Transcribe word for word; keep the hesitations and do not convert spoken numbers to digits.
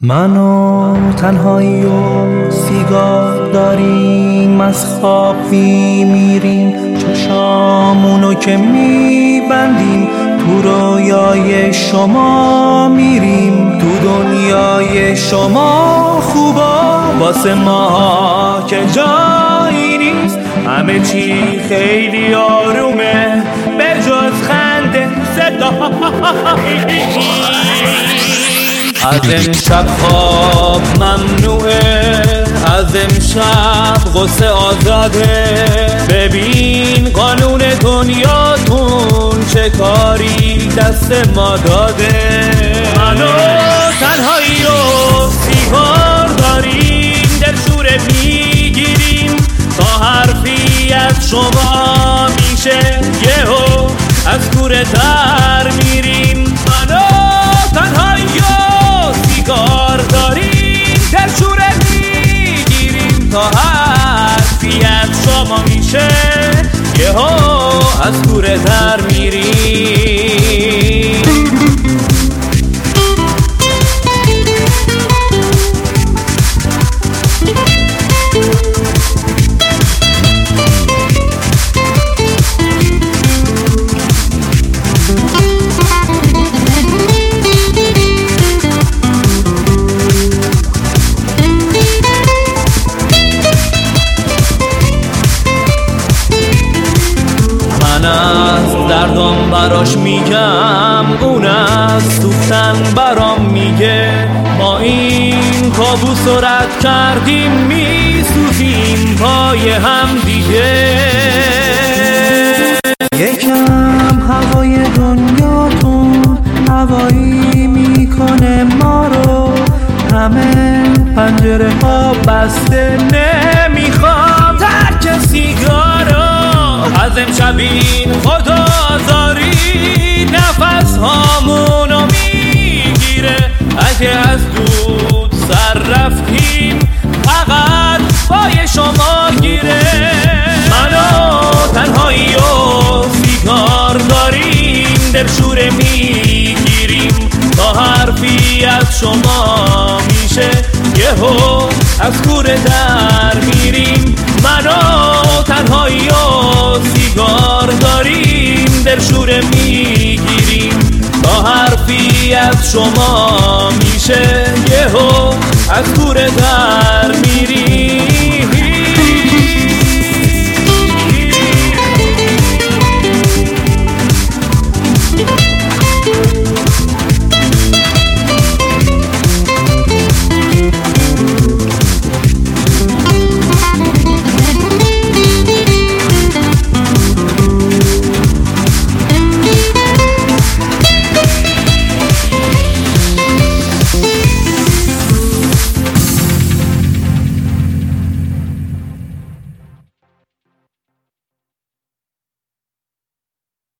منو تنهایی و سیگار داریم، از خواب میریم چشامونو که میبندیم، تو رویای شما میریم، تو دنیای شما خوبا واسه ما که جایی نیست، همه چی خیلی آرومه به جز خنده صدا. از امشب خواب ممنوعه، از امشب غصه آزاده، ببین قانون دنیاتون چه کاری دست ما داده. منو تنهایی رو سیگار داریم، دلشوره میگیریم تا حرفی از شما میشه یهو از کوره در میریم. منو تنهایی رو سیگار داریم، دلشوره میگیریم تا حرفی از شما میشه یهو از کوره در میریم. از دردم براش میگم، اون از سوختن برام میگه، ما این کابوس رو رد کردیم میسوزیم پای هم دیگه. یکم هوای دنیاتون هوایی میکنه ما رو، همه پنجره ها بسته نمیخوام ترک سیگارو. از امشب این خدازاری نفس هامونو میگیره، اگه از دود سر رفتیم فقط پای شما گیره. منو تنهایی و سیگار داریم، دلشوره میگیریم تا حرفی از شما میشه یهو از کوره در میریم. منو تنهایی و سیگار داریم، دلشوره میگیریم تا حرفی از شما میشه یهو از کوره در